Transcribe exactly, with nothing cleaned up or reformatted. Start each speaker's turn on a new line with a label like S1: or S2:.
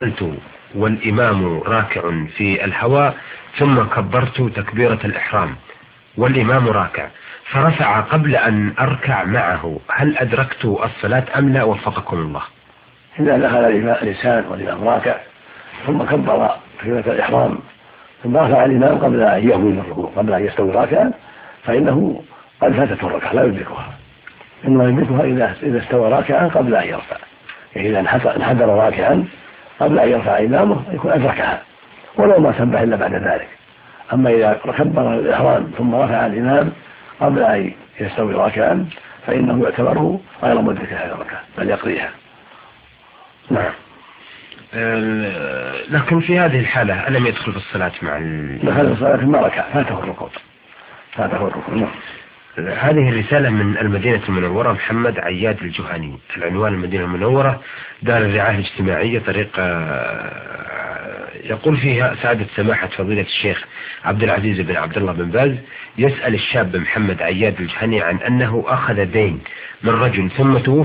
S1: قلت والإمام راكع في الهواء ثم كبرت تكبيرة الإحرام والإمام راكع فرفع قبل أن أركع معه، هل أدركت الصلاة أم لا؟ وفقكم الله.
S2: إذا دخل الإنسان والإمام راكع ثم كبر تكبيرة الإحرام ثم رفع الإمام قبل أن يهوي من الركوع قبل أن يستوي راكعا فإنه قد فاتته الركعة لا يدركها، إنما يدركها إذا إذا استوى راكعا قبل أن يرفع، يعني إذا انحدر راكعا قبل أن يرفع إمامه يكون أدركها ولو ما سبح إلا بعد ذلك. أما إذا كبر الإحرام ثم رفع الإمام قبل أن يستوي راكعا فإنه يعتبره غير مدرك هذه الركعة بل يقضيها.
S1: نعم. لكن في هذه الحالة ألم يدخل في الصلاة مع ال...
S2: دخل في الصلاة ما ركع فاته الركوع فاته الركوع. نعم.
S1: هذه الرسالة من المدينة المنورة، محمد عياد الجهني، العنوان المدينة المنورة، دار الرعاية الاجتماعية، طريق، يقول فيها سعادة سماحة فضيلة الشيخ عبد العزيز بن عبد الله بن باز يسأل الشاب محمد عياد الجهني عن أنه أخذ دين من رجل ثم توفي